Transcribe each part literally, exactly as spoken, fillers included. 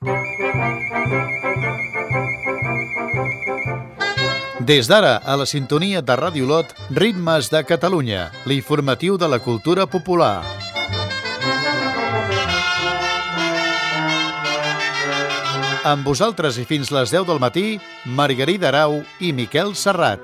Des d'ara, a la sintonia de Ràdio Lot, Ritmes de Catalunya, l'informatiu de la cultura popular. Amb vosaltres i fins les deu del matí, Margarida Arau i Miquel Serrat.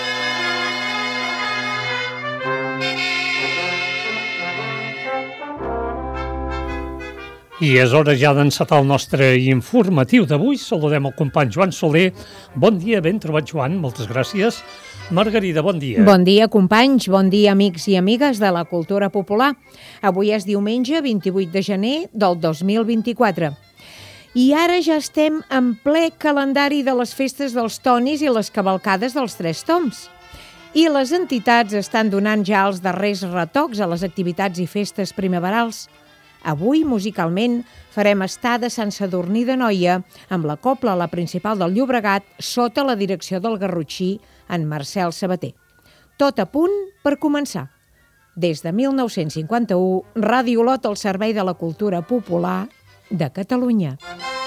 I és hora ja d'encetar el nostre informatiu d'avui. Saludem el company Joan Soler. Bon dia, ben trobat, Joan, moltes gràcies. Margarida, bon dia. Bon dia, companys, bon dia, amics i amigues de la cultura popular. Avui és diumenge vint-i-vuit de gener del dos mil vint-i-quatre. I ara ja estem en ple calendari de les festes dels tonis i les cavalcades dels Tres Tombs. I les entitats estan donant ja els darrers retocs a les activitats i festes primaverals. Avui, musicalment, farem estar de Sant Sadurní d'Anoia amb la cobla La Principal del Llobregat sota la direcció del garrotxí en Marcel Sabater. Tot a punt per començar. Des de mil nou-cents cinquanta-u, Ràdio Lot al servei de la cultura popular de Catalunya.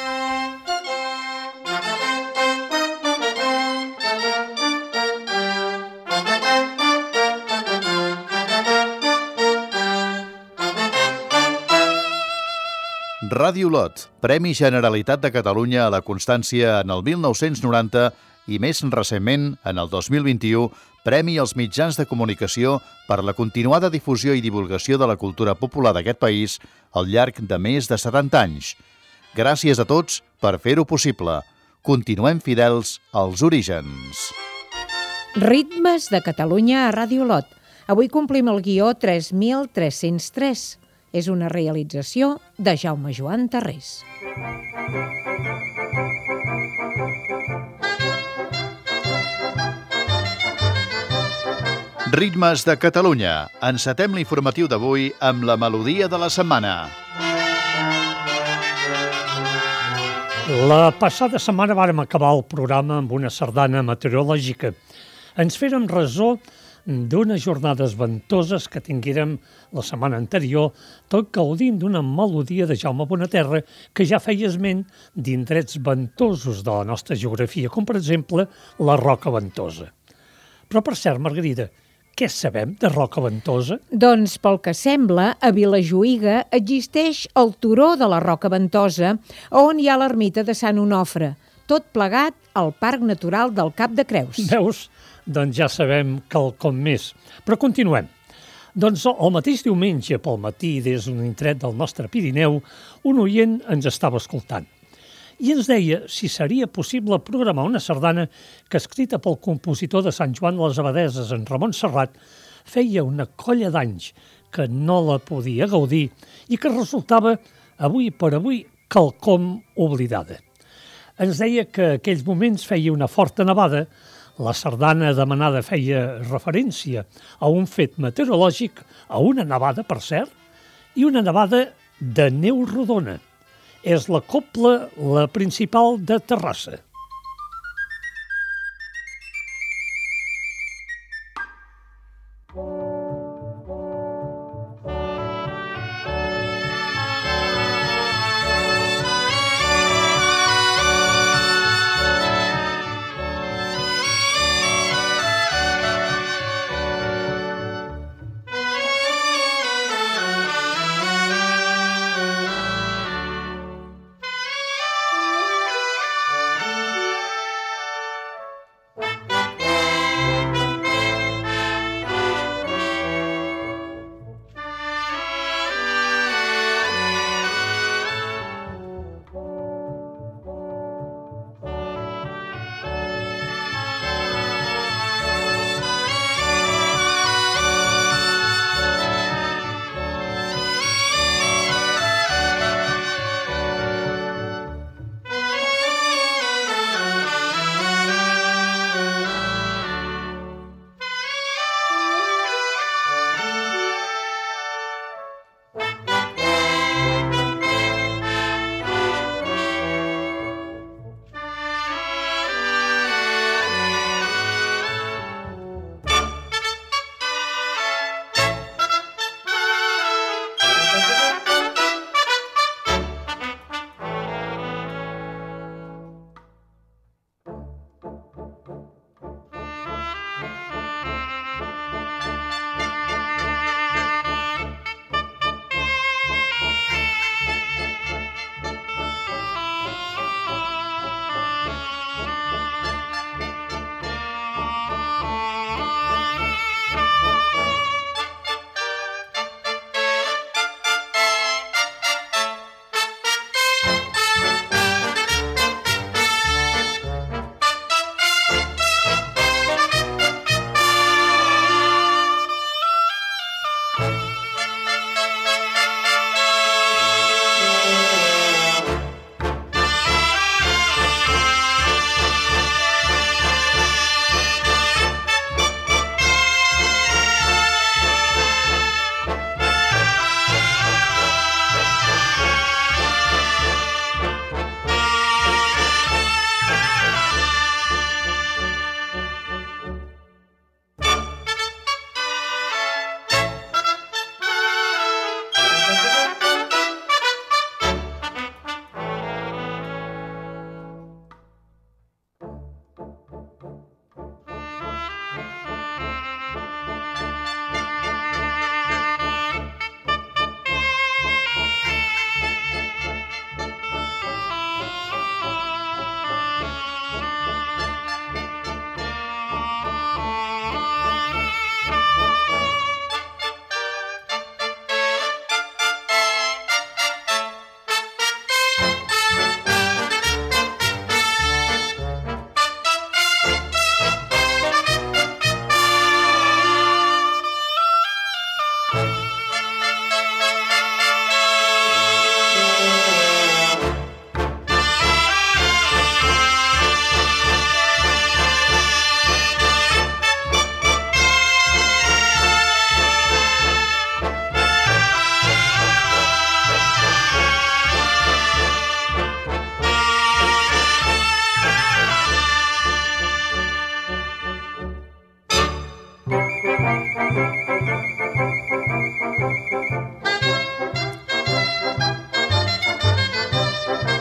Ràdio Lot, Premi Generalitat de Catalunya a la Constància en el mil nou-cents noranta i més recentment, en el dos mil vint-i-u, Premi als mitjans de comunicació per la continuada difusió i divulgació de la cultura popular d'aquest país al llarg de més de setanta anys. Gràcies a tots per fer-ho possible. Continuem fidels als orígens. Ritmes de Catalunya a Ràdio Lot. Avui complim el guió tres mil tres-cents tres. És una realització de Jaume Joan Tarrés. Ritmes de Catalunya. Encetem l'informatiu d'avui amb la melodia de la setmana. La passada setmana vàrem acabar el programa amb una sardana meteorològica. Ens fèrem ressò d'unes jornades ventoses que tinguérem la setmana anterior, tot gaudint d'una melodia de Jaume Bonaterra que ja feia esment d'indrets ventosos de la nostra geografia, com per exemple la Roca Ventosa. Però per cert, Margarida, què sabem de Roca Ventosa? Doncs pel que sembla, a Vilajuïga existeix el turó de la Roca Ventosa, on hi ha l'ermita de Sant Onofre, tot plegat al Parc Natural del Cap de Creus. Veus? Doncs ja sabem quelcom més. Però continuem. Doncs el mateix diumenge pel matí, des d'un indret del nostre Pirineu, un oient ens estava escoltant. I ens deia si seria possible programar una sardana que, escrita pel compositor de Sant Joan de les Abadeses, en Ramon Serrat, feia una colla d'anys que no la podia gaudir i que resultava, avui per avui, quelcom oblidada. Ens deia que aquells moments feia una forta nevada. La sardana demanada feia referència a un fet meteorològic, a una nevada, per cert, i una nevada de neu rodona. És la cobla La Principal de Terrassa.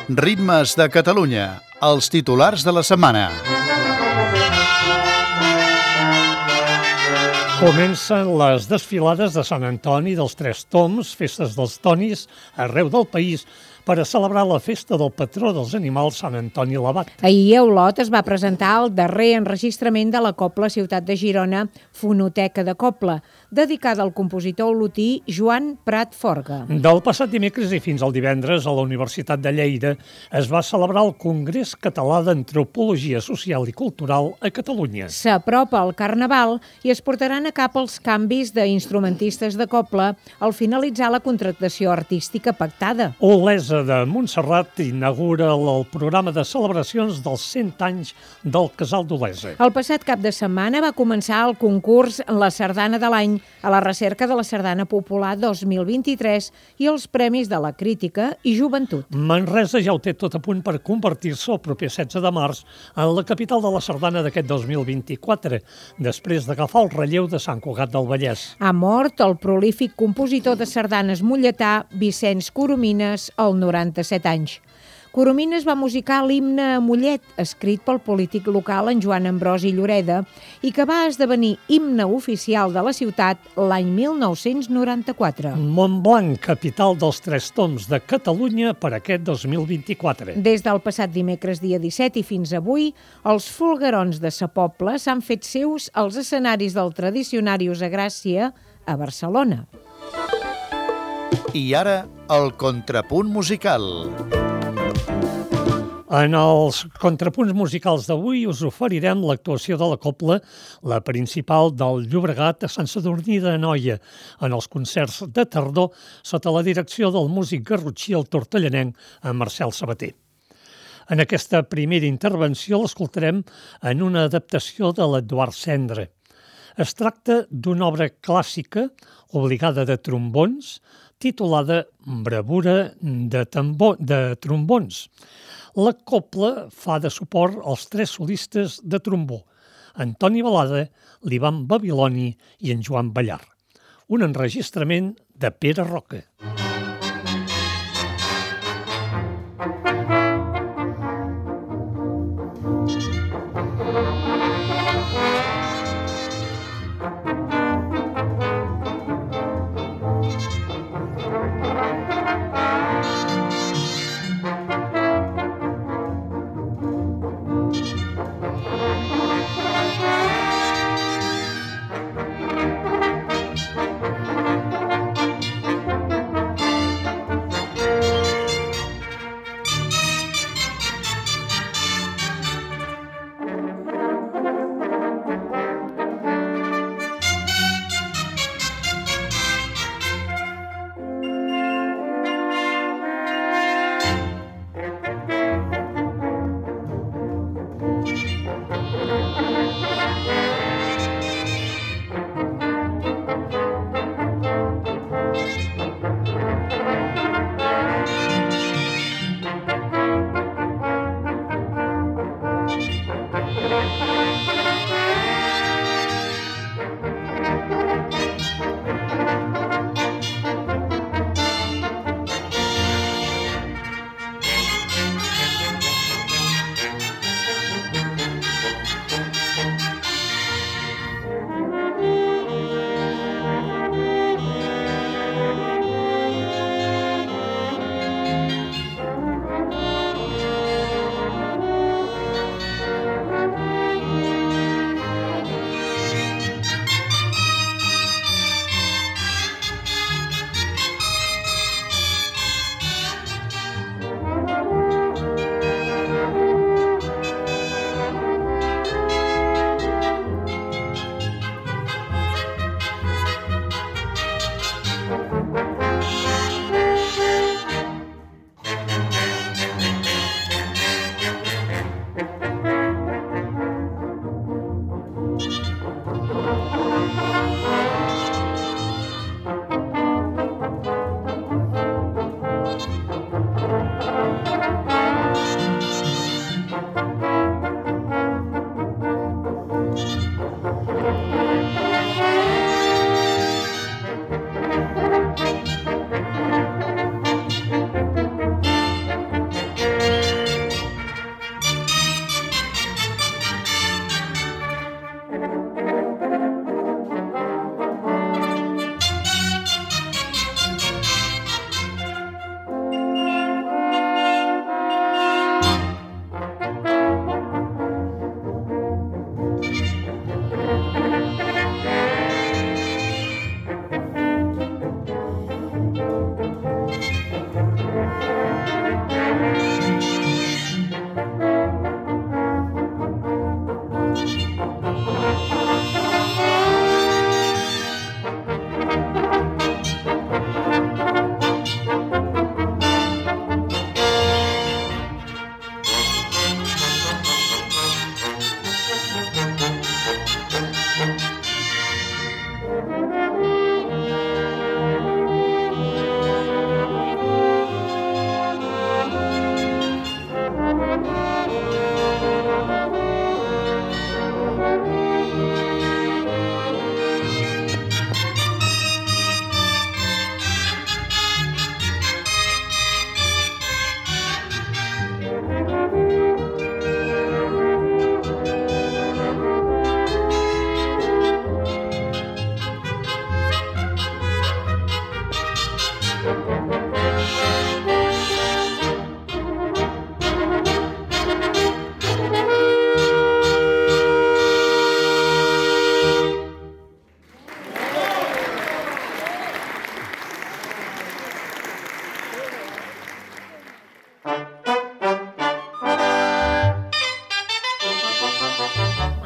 Ritmes de Catalunya, els titulars de la setmana. Comencen les desfilades de Sant Antoni dels Tres Toms, festes dels tonis, arreu del país, per a celebrar la festa del patró dels animals, Sant Antoni l'Abat. Ahir a Olot es va presentar el darrer enregistrament de la Cobla Ciutat de Girona, Fonoteca de Cobla, dedicada al compositor olotí Joan Prat Forga. Del passat dimecres i fins al divendres a la Universitat de Lleida es va celebrar el Congrés Català d'Antropologia Social i Cultural a Catalunya. S'apropa el Carnaval i es portaran a cap els canvis d'instrumentistes de cobla al finalitzar la contractació artística pactada. Olesa de Montserrat inaugura el programa de celebracions dels cent anys del Casal d'Olesa. El passat cap de setmana va començar el concurs La Sardana de l'Any a la recerca de la Sardana Popular dos mil vint-i-tres i els Premis de la Crítica i Joventut. Manresa ja ho té tot a punt per convertir-se el proper setze de març en la capital de la sardana d'aquest dos mil vint-i-quatre, després d'agafar el relleu de Sant Cugat del Vallès. Ha mort el prolífic compositor de sardanes molletà Vicenç Coromines als noranta-set anys. Coromines va musicar l'himne a Mollet, escrit pel polític local en Joan Ambrosi Lloreda, i que va esdevenir himne oficial de la ciutat l'any mil nou-cents noranta-quatre. Montblanc, capital dels Tres Toms de Catalunya per aquest dos mil vint-i-quatre. Des del passat dimecres dia disset i fins avui, els folguerons de Sa Pobla s'han fet seus als escenaris del Tradicionarius a Gràcia a Barcelona. I ara, el contrapunt musical. En els contrapunts musicals d'avui us oferirem l'actuació de la cobla, la principal del Llobregat a Sant Sadurní d'Anoia, en els concerts de tardor sota la direcció del músic garrotxí el tortellanenc en Marcel Sabater. En aquesta primera intervenció l'escoltarem en una adaptació de l'Eduard Cendre. Es tracta d'una obra clàssica, obligada de trombons, titulada Bravura de, tambor, de trombons. La cobla fa de suport als tres solistes de trombó, Antoni Balada, l'Ivan Babiloni i en Joan Ballar. Un enregistrament de Pere Roca.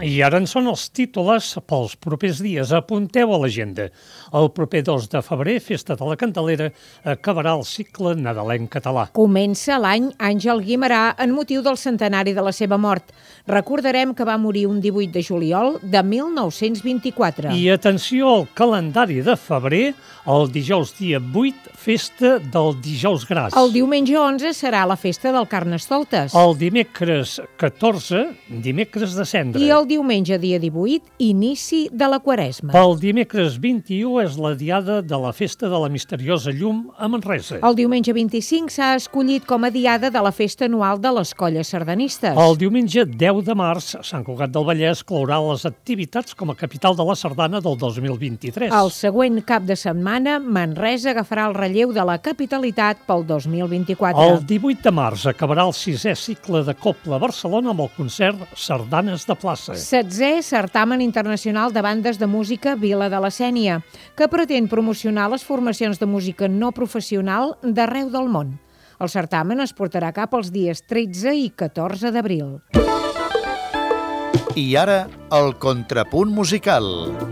I ara en són els títols pels propers dies. Apunteu a l'agenda. El proper dos de febrer, Festa de la Candelera, acabarà el cicle nadalenc català. Comença l'any Àngel Guimerà en motiu del centenari de la seva mort. Recordarem que va morir un divuit de juliol de mil nou-cents vint-i-quatre. I atenció al calendari de febrer, el dijous dia vuit, festa del dijous gras. El diumenge onze serà la festa del Carnestoltes. El dimecres catorze, dimecres de cendra. I el diumenge dia divuit, inici de la Quaresma. Pel dimecres vint-i-u és la diada de la festa de la misteriosa llum a Manresa. El diumenge vint-i-cinc s'ha escollit com a diada de la festa anual de les colles sardanistes. El diumenge deu de març, Sant Cugat del Vallès clourà les activitats com a capital de la sardana del dos mil vint-i-tres. El següent cap de setmana, Manresa agafarà el relleu de la capitalitat pel dos mil vint-i-quatre. El divuit de març acabarà el sisè cicle de Cobla a Barcelona amb el concert Sardanes de Plaça. setzè Certamen Internacional de Bandes de Música Vila de la Sénia, que pretén promocionar les formacions de música no professional d'arreu del món. El certamen es portarà cap als dies tretze i catorze d'abril. I ara, el contrapunt musical.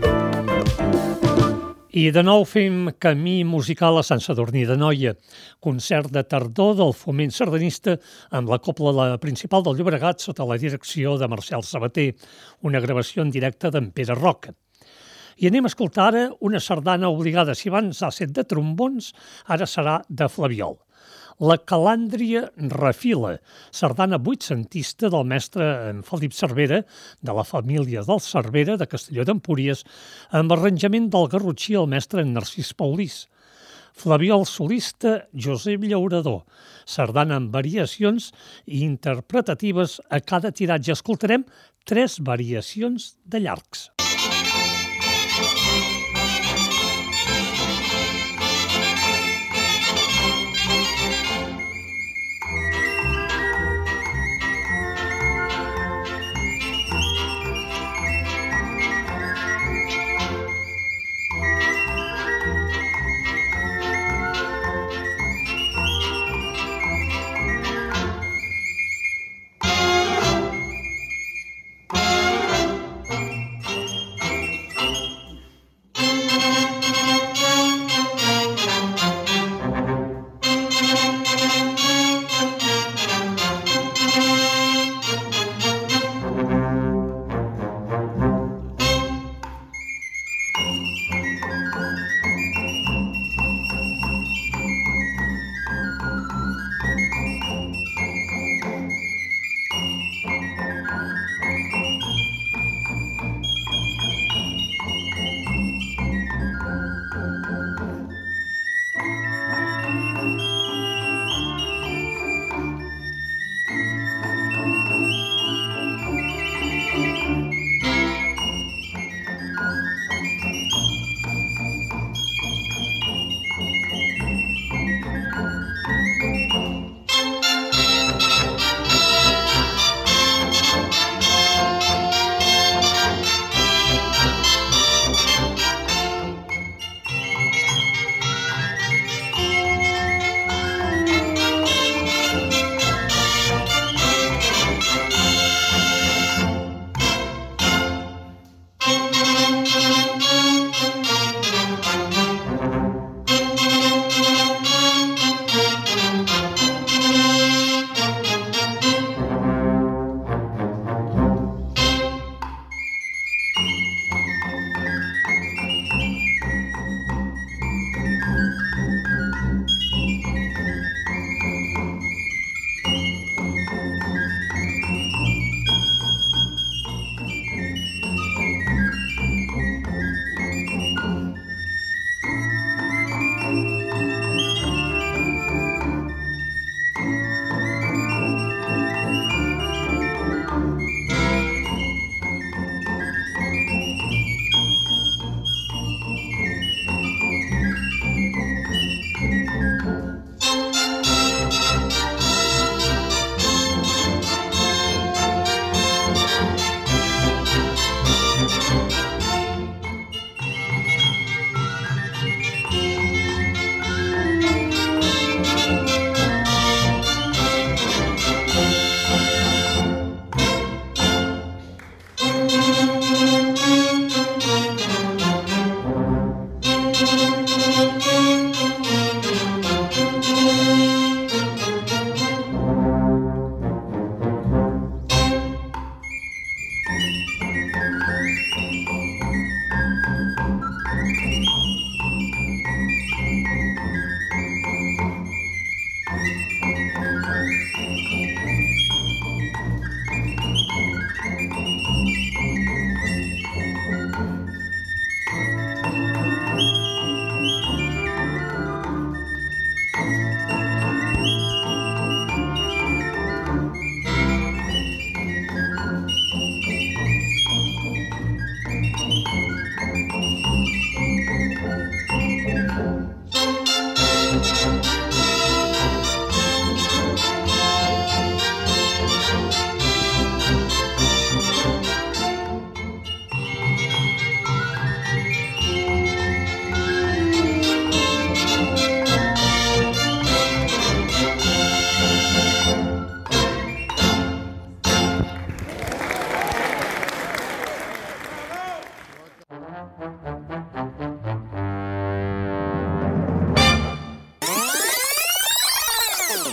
I de nou fem camí musical a Sant Sadurní d'Anoia, concert de tardor del foment sardanista amb la cobla la principal del Llobregat sota la direcció de Marcel Sabater, una gravació en directe d'en Pere Roca. I anem a escoltar ara una sardana obligada. Si abans ha set de trombons, ara serà de flabiol. La Calàndria refila, sardana vuitcentista del mestre en Felip Cervera, de la família del Cervera, de Castelló d'Empúries, amb arranjament del garrotxí el mestre en Narcís Paulís. Flabiol solista Josep Llaurador, sardana amb variacions i interpretatives a cada tiratge. Escoltarem tres variacions de llargs.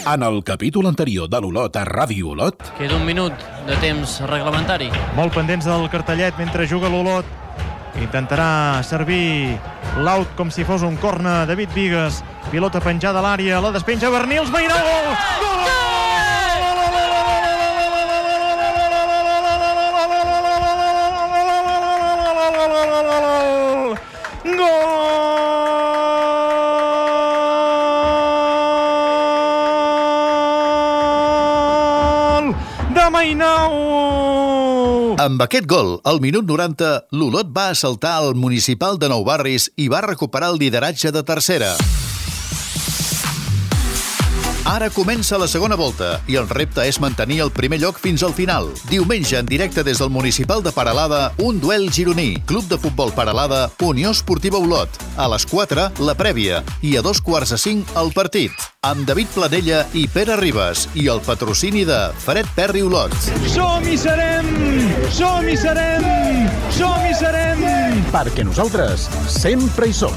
En el capítol anterior de l'Olot a Ràdio Olot... Queda un minut de temps reglamentari. Molt pendents del cartellet mentre juga l'Olot. Intentarà servir l'out com si fos un corna. David Vigues, pilota penjada a l'àrea, la despenja Bernils, Mairó! Gol! Amb aquest gol, al minut noranta, l'Olot va assaltar el municipal de Nou Barris i va recuperar el lideratge de tercera. Ara comença la segona volta i el repte és mantenir el primer lloc fins al final. Diumenge, en directe des del municipal de Peralada, un duel gironí. Club de futbol Peralada, Unió Esportiva Olot. A les quatre, la prèvia. I a dos quarts de cinc, el partit. Amb David Planella i Pere Ribas. I el patrocini de Fred Perry Olot. Som i serem! Som i serem! Som i serem! Perquè nosaltres sempre hi som.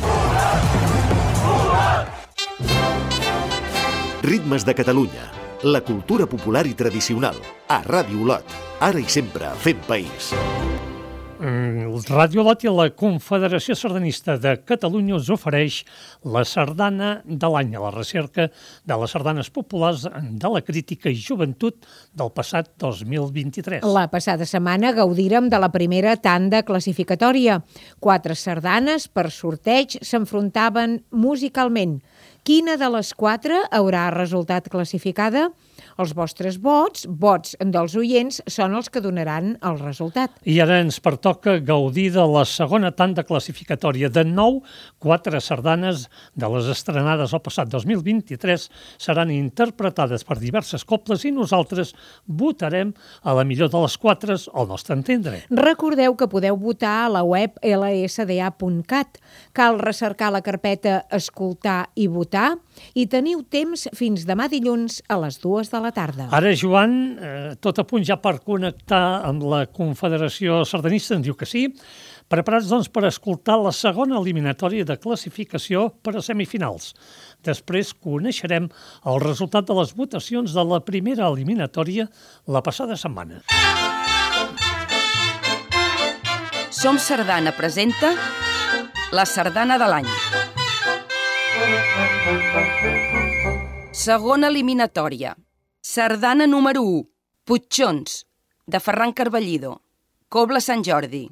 Ritmes de Catalunya, la cultura popular i tradicional, a Ràdio Olot, ara i sempre fent país. Mm, Ràdio Olot i la Confederació Sardanista de Catalunya us ofereix la sardana de l'any, a la recerca de les sardanes populars de la crítica i joventut del passat dos mil vint-i-tres. La passada setmana gaudírem de la primera tanda classificatòria. Quatre sardanes per sorteig s'enfrontaven musicalment. Quina de les quatre haurà resultat classificada? Els vostres vots, vots dels oients, són els que donaran el resultat. I ara ens pertoca gaudir de la segona tanda classificatòria. De nou, quatre sardanes de les estrenades el passat dos mil vint-i-tres seran interpretades per diverses cobles i nosaltres votarem a la millor de les quatre al nostre entendre. Recordeu que podeu votar a la web L S D A punt cat. Cal recercar la carpeta Escoltar i votar i teniu temps fins demà dilluns a les dues de la tarda. Ara, Joan, eh, tot a punt ja per connectar amb la Confederació Sardanista, ens diu que sí. Preparats, doncs, per escoltar la segona eliminatòria de classificació per a semifinals. Després coneixerem el resultat de les votacions de la primera eliminatòria la passada setmana. Som Sardana presenta la sardana de l'any. Segona eliminatòria. Sardana número u. Putxons, de Ferran Carballido. Cobla Sant Jordi.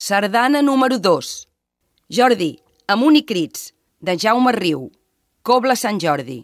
Sardana número dos. Jordi, amunt i crits, de Jaume Riu. Cobla Sant Jordi.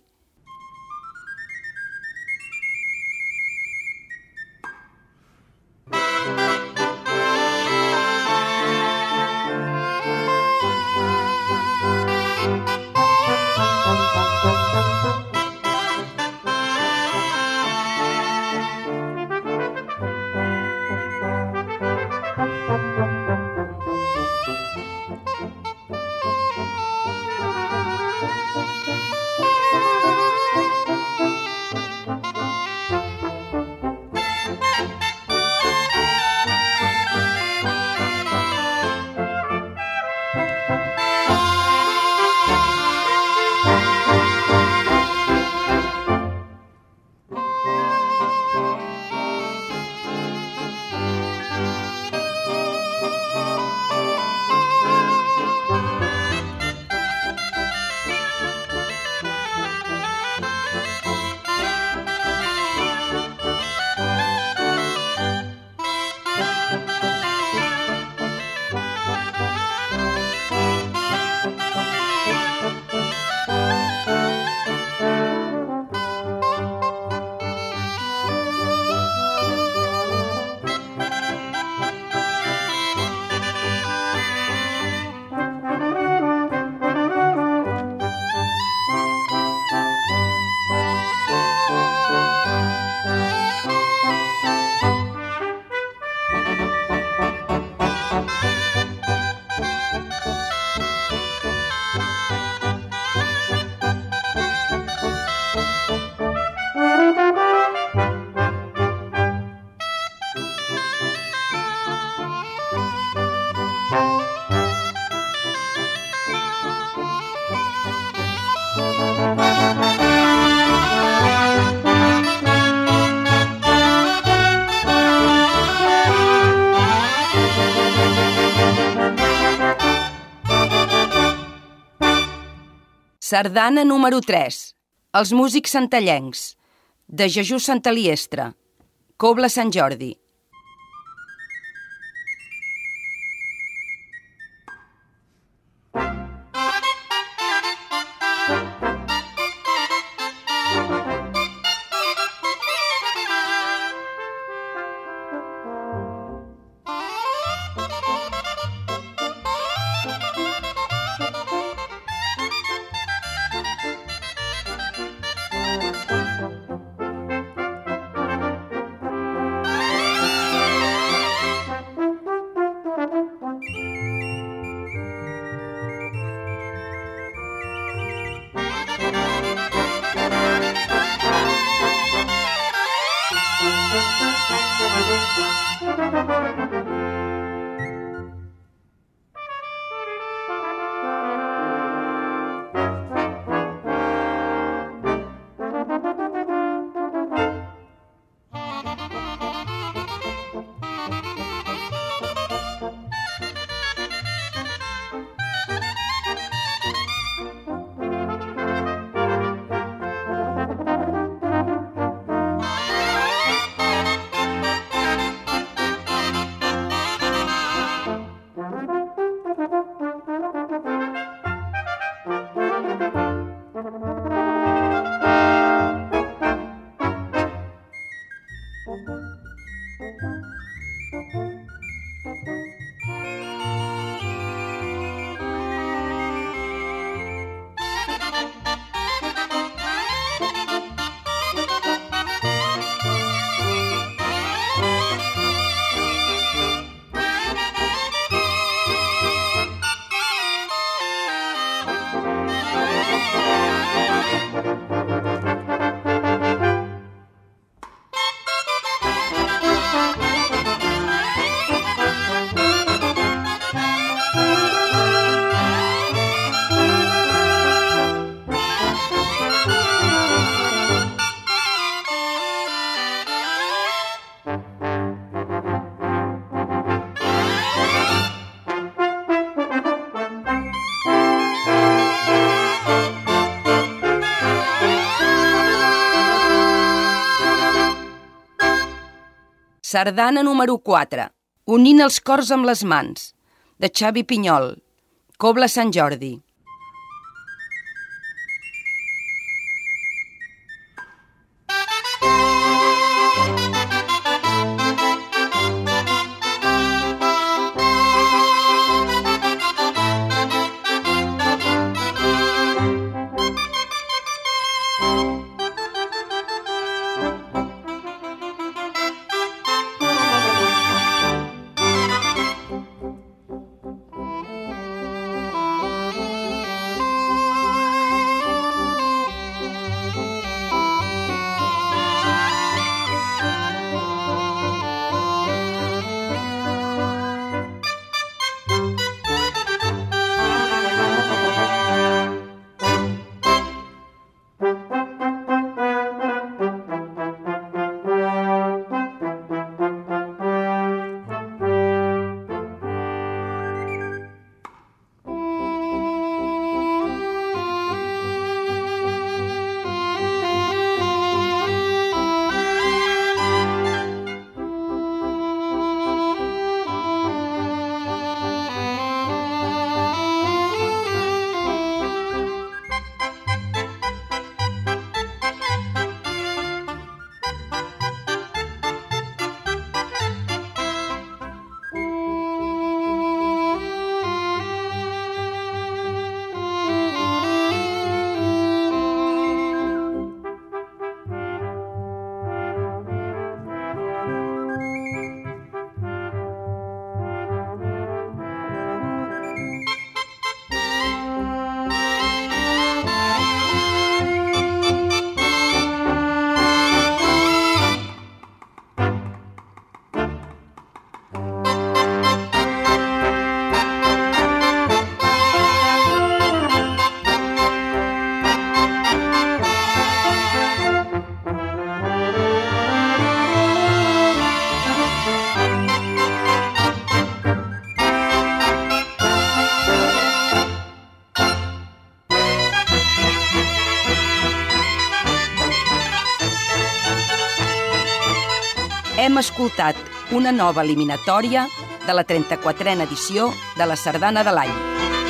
Sardana número tres. Els músics santallencs, de Jesús Santaliestre. Cobla Sant Jordi. Sardana número quatre. Unint els cors amb les mans, de Xavi Pinyol, Cobla Sant Jordi. Hem escoltat una nova eliminatòria de la trenta-quatrena edició de la Sardana de l'Any.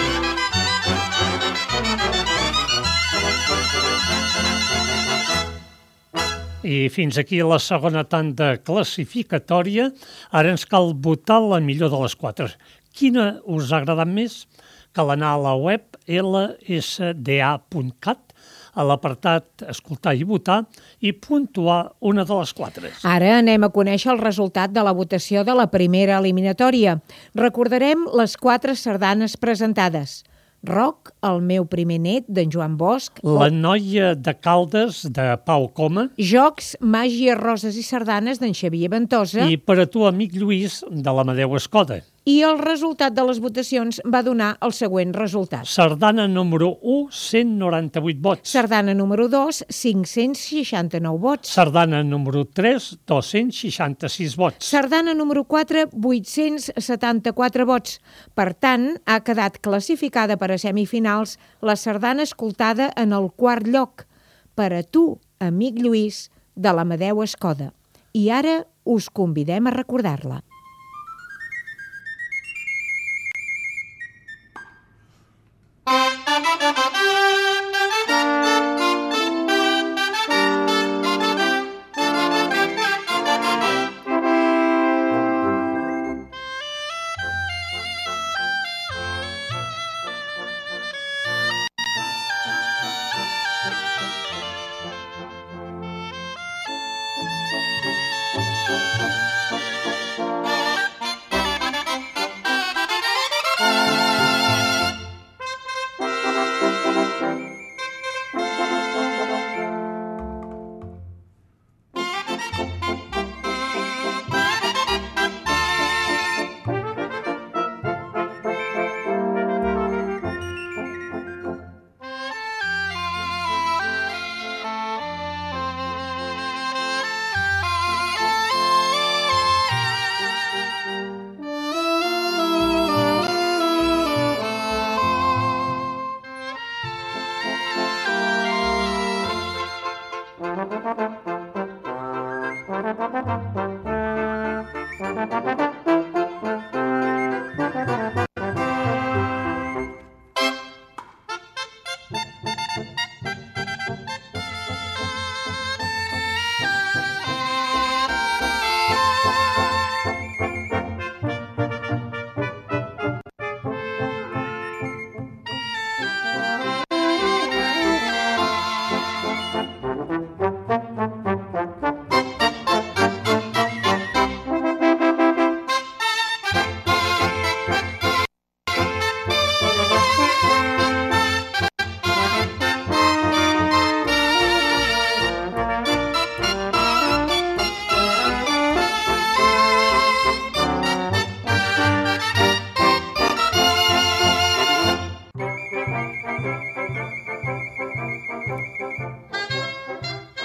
I fins aquí la segona tanda classificatòria. Ara ens cal votar la millor de les quatre. Quina us ha agradat més? Cal anar a la web l s d a punt cat, a l'apartat Escoltar i votar, i puntuar una de les quatre. Ara anem a conèixer el resultat de la votació de la primera eliminatòria. Recordarem les quatre sardanes presentades. Roc, el meu primer net, d'en Joan Bosch. La noia de Caldes, de Pau Coma. Jocs, màgia, roses i sardanes, d'en Xavier Ventosa. I per a tu, amic Lluís, de l'Amadeu Escoda. I el resultat de les votacions va donar el següent resultat. Sardana número u, cent noranta-vuit vots. Sardana número dos, cinc-cents seixanta-nou vots. Sardana número tres, dos-cents seixanta-sis vots. Sardana número quatre, vuit-cents setanta-quatre vots. Per tant, ha quedat classificada per a semifinals la sardana escoltada en el quart lloc. Per a tu, amic Lluís, de l'Amadeu Escoda. I ara us convidem a recordar-la.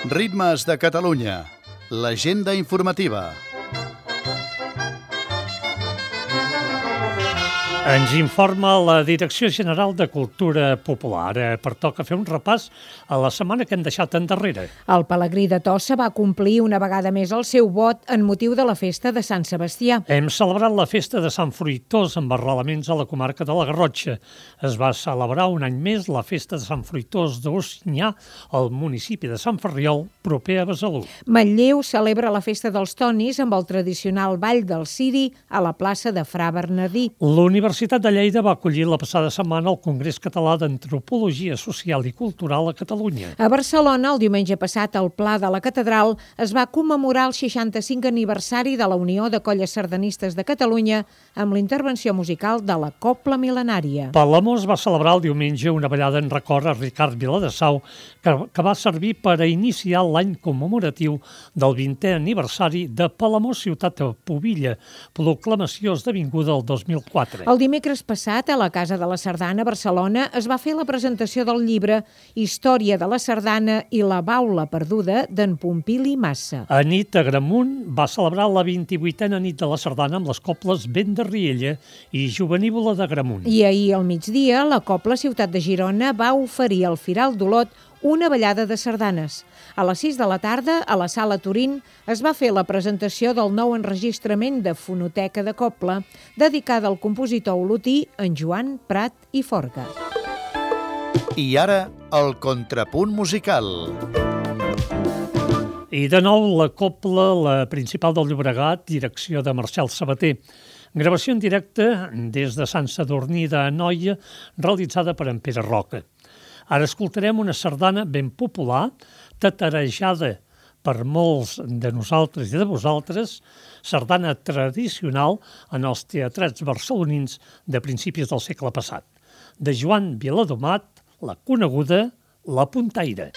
Ritmes de Catalunya, l'agenda informativa. Ens informa la Direcció General de Cultura Popular. Ara pertoca fer un repàs a la setmana que hem deixat endarrere. El Pelegrí de Tossa va complir una vegada més el seu vot en motiu de la festa de Sant Sebastià. Hem celebrat la festa de Sant Fruitós amb arrelaments a la comarca de la Garrotxa. Es va celebrar un any més la festa de Sant Fruitós d'Ocinyà al municipi de Sant Ferriol, proper a Besalú. Manlleu celebra la festa dels Tonis amb el tradicional ball del Ciri a la plaça de Fra Bernadí. L'Universitat La Universitat de Lleida va acollir la passada setmana el Congrés Català d'Antropologia Social i Cultural a Catalunya. A Barcelona, el diumenge passat, al Pla de la Catedral, es va commemorar el seixanta-cinquè aniversari de la Unió de Colles Sardanistes de Catalunya amb la intervenció musical de la Cobla Mil·lenària. Palamós va celebrar el diumenge una ballada en record a Ricard Viladesau que, que va servir per a iniciar l'any commemoratiu del vintè aniversari de Palamós Ciutat de Pubilla, proclamació esdevinguda el dos mil quatre. El dimecres passat, a la Casa de la Sardana, a Barcelona, es va fer la presentació del llibre Història de la Sardana i la baula perduda d'en Pompili Massa. Anit Agramunt va celebrar la vint-i-vuitena nit de la Sardana amb les coples Vent de Riella i Jovenívola d'Agramunt. I ahir al migdia, la Cobla Ciutat de Girona va oferir al Firal d'Olot una ballada de sardanes. A les sis de la tarda, a la Sala Turín, es va fer la presentació del nou enregistrament de Fonoteca de Cobla, dedicada al compositor olotí en Joan Prat i Forga. I ara, el contrapunt musical. I de nou la Cobla, la principal del Llobregat, direcció de Marcel Sabater. Gravació en directe des de Sant Sadurní d'Anoia, realitzada per en Pere Roca. Ara escoltarem una sardana ben popular, tatarejada per molts de nosaltres i de vosaltres, sardana tradicional en els teatrats barcelonins de principis del segle passat. De Joan Viladomat, la coneguda La Puntaire.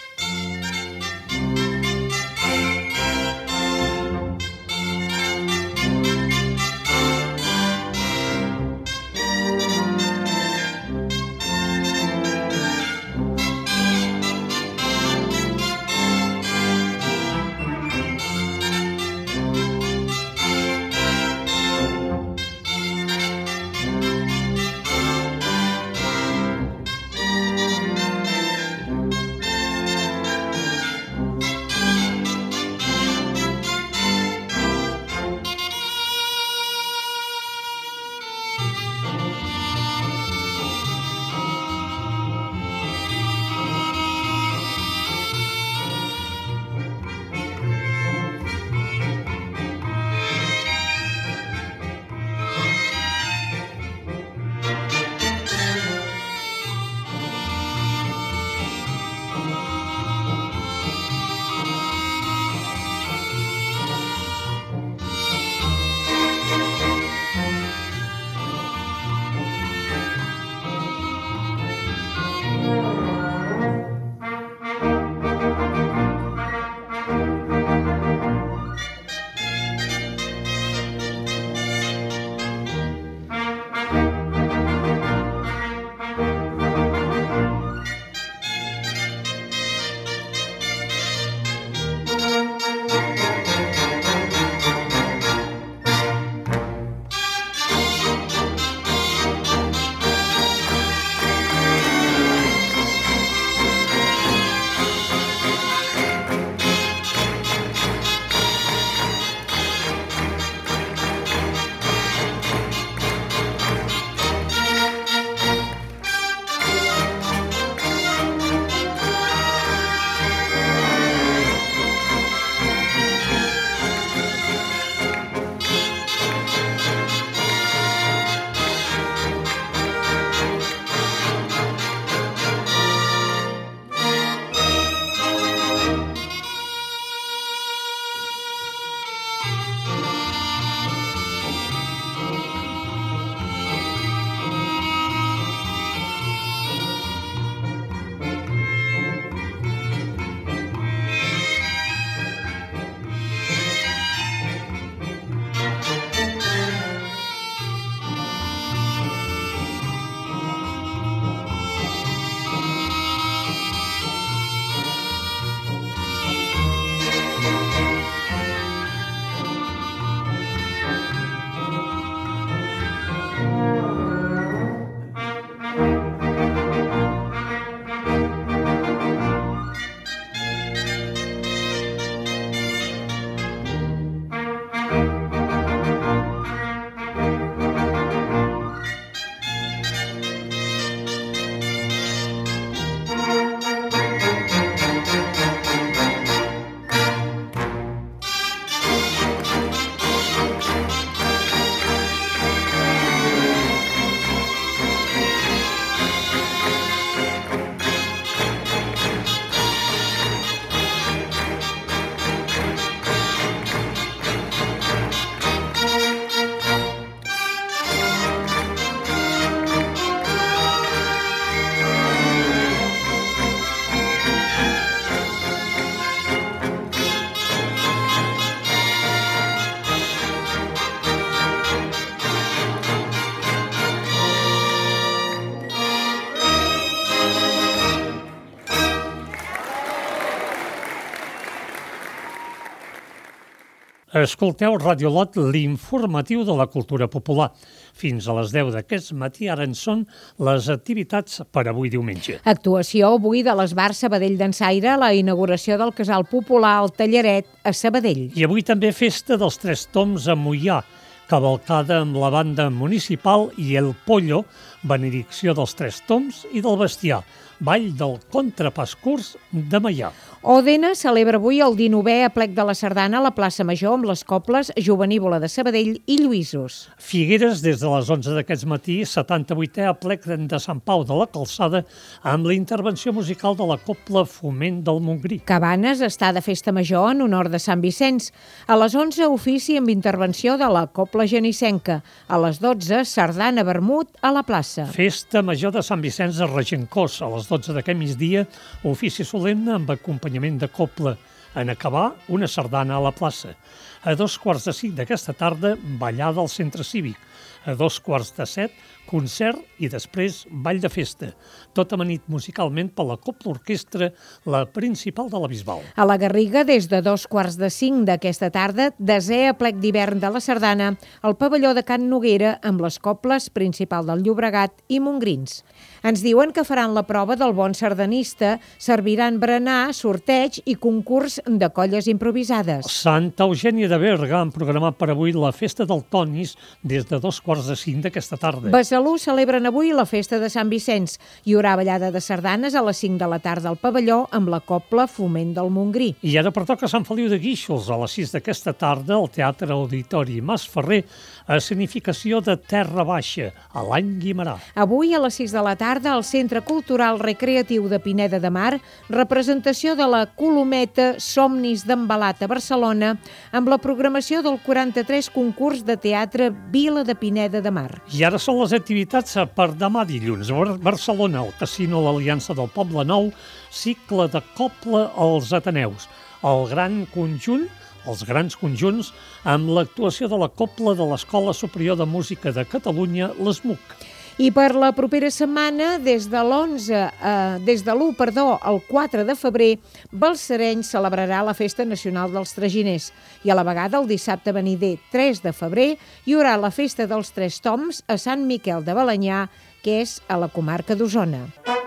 Escolteu Radio Lot, l'informatiu de la cultura popular. Fins a les deu d'aquest matí, ara en són les activitats per avui diumenge. Actuació avui de l'Esbar Sabadell d'Ensaire a la inauguració del Casal Popular al Tallaret a Sabadell. I avui també festa dels Tres Toms a Moià, cavalcada amb la banda municipal i el Pollo, benedicció dels Tres Toms i del Bestiar, ball del contrapàs curs de Maià. Òdena celebra avui el dinovè aplec de la Sardana a la plaça Major amb les cobles Jovenívola de Sabadell i Lluïsos. Figueres, des de les onze d'aquest matí, setanta-vuitè aplec de Sant Pau de la Calçada amb la intervenció musical de la cobla Foment del Montgrí. Cabanes està de festa major en honor de Sant Vicenç. A les onze, ofici amb intervenció de la cobla genissenca. A les dotze, sardana vermut a la plaça. Festa major de Sant Vicenç a Regencós. A les dotze d'aquest migdia, ofici solemne amb acompanyament de cobla. En acabar, una sardana a la plaça. A dos quarts de cinc d'aquesta tarda, ballada al centre cívic. A dos quarts de set, concert i després ball de festa. Tot amanit musicalment per la Cobla Orquestra, la principal de la Bisbal. A la Garriga, des de dos quarts de cinc d'aquesta tarda, desè aplec d'hivern de la Sardana, al pavelló de Can Noguera amb les cobles principal del Llobregat i Montgrins. Ens diuen que faran la prova del bon sardanista, serviran berenar, sorteig i concurs de colles improvisades. Santa Eugènia de Berga han programat per avui la festa del Tonis des de dos quarts de cinc d'aquesta tarda. Besalú celebren avui la festa de Sant Vicenç. Hi haurà ballada de sardanes a les cinc de la tarda al pavelló amb la cobla Foment del Montgrí. I ara pertoca Sant Feliu de Guíxols a les sis d'aquesta tarda al Teatre Auditori Mas Ferrer, escenificació de Terra Baixa, a l'any Guimerà. Avui a les sis de la tarda al Centre Cultural Recreatiu de Pineda de Mar, representació de la Colometa Somnis d'Embalat a Barcelona amb la programació del quaranta-tres concurs de teatre Vila de Pineda de Mar. I ara són les activitats per demà dilluns. A Barcelona, al Casino l'Aliança del Poble Nou, cicle de cobla als Ateneus. El gran conjunt, els grans conjunts, amb l'actuació de la cobla de l'Escola Superior de Música de Catalunya, l'ESMUC. I per la propera setmana, des de l'onze, eh, des de l'u, perdó, al quatre de febrer, Balsareny celebrarà la Festa Nacional dels Traginers. I a la vegada, el dissabte venider tres de febrer, hi haurà la Festa dels Tres Toms a Sant Miquel de Balenyà, que és a la comarca d'Osona.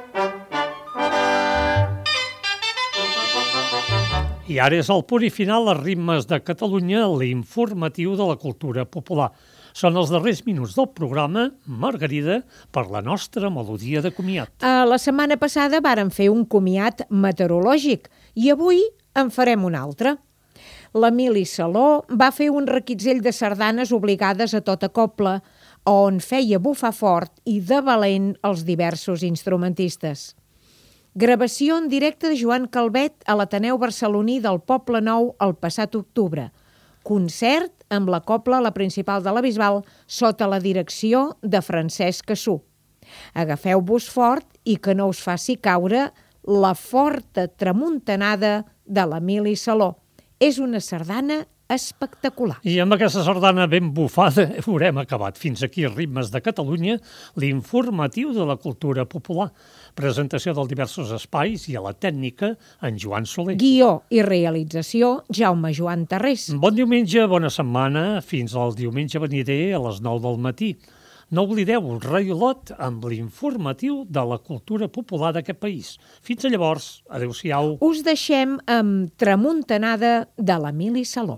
I ara és el punt i final a Ritmes de Catalunya, l'informatiu de la cultura popular. Són els darrers minuts del programa, Margarida, per la nostra melodia de comiat. Uh, la setmana passada vàrem fer un comiat meteorològic i avui en farem un altre. L'Emili Saló va fer un requitzell de sardanes obligades a tota cobla, on feia bufar fort i de valent els diversos instrumentistes. Gravació en directe de Joan Calvet a l'Ateneu Barceloní del Poble Nou el passat octubre. Concert amb la cobla la principal de la Bisbal sota la direcció de Francesc Cassú. Agafeu-vos fort i que no us faci caure la forta tramuntanada de l'Emili Saló. És una sardana espectacular. I amb aquesta sardana ben bufada haurem acabat. Fins aquí Ritmes de Catalunya, l'informatiu de la cultura popular. Presentació dels diversos espais i a la tècnica en Joan Soler. Guió i realització Jaume Joan Tarrés. Bon diumenge, bona setmana, fins al diumenge venider a les nou del matí. No oblideu Radio Lot amb l'informatiu de la cultura popular d'aquest país. Fins a llavors, adeu-siau. Us deixem amb Tramuntanada de l'Emili Saló.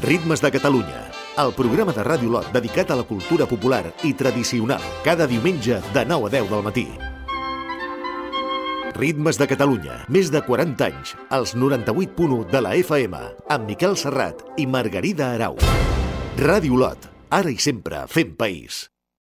Ritmes de Catalunya, el programa de Ràdio Lot dedicat a la cultura popular i tradicional, cada diumenge de nou a deu del matí. Ritmes de Catalunya, més de quaranta anys, als noranta-vuit punt u de la F M, amb Miquel Serrat i Margarida Arau. Ràdio Lot, ara i sempre fent país.